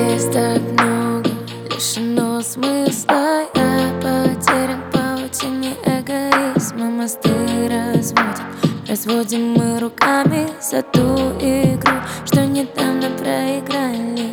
Здесь так много лишено смысла. Я потерян в паутине эгоизма. Мосты разводим мы руками за ту игру, что недавно проиграли.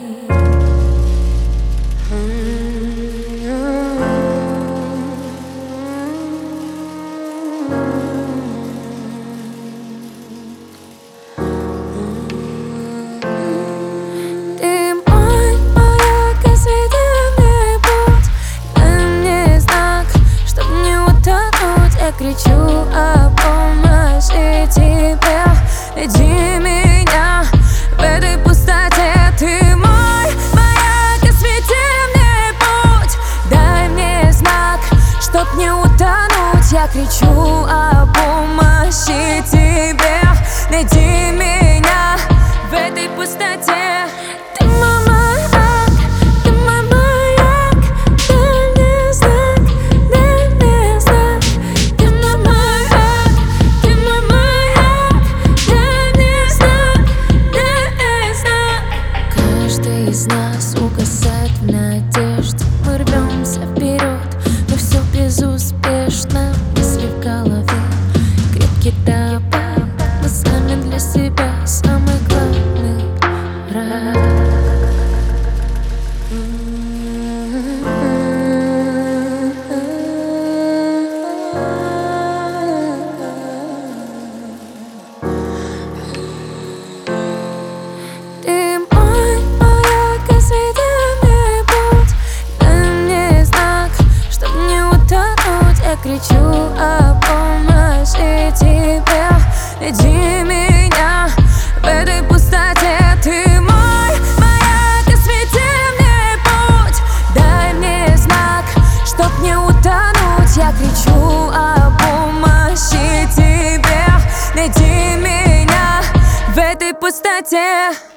Я кричу о помощи тебе. Найди меня в этой пустоте. Ты мой маяк, освети мне путь. Дай мне знак, чтоб не утонуть. Я кричу о помощи тебе. Найди меня в этой пустоте. Ты мой маяк, ты мой маяк. Дай мне знак, дай мне знак. Ты мой маяк, ты мой маяк. Дай мне знак, дай мне знак. Каждый из нас угасает в надежде. Мы рвемся вперед, но все безуспешно. Мысли в голове, крепкий табак. Мы сами для себя самый главный враг. Ты мой маяк, освети мне путь. Дай мне знак, чтоб не утонуть. Я кричу о помощи тебе. Найди меня в этой пустоте. Ты мой маяк, освети мне путь. Дай мне знак, чтоб не утонуть. Я кричу о помощи тебе. Найди меня в этой пустоте.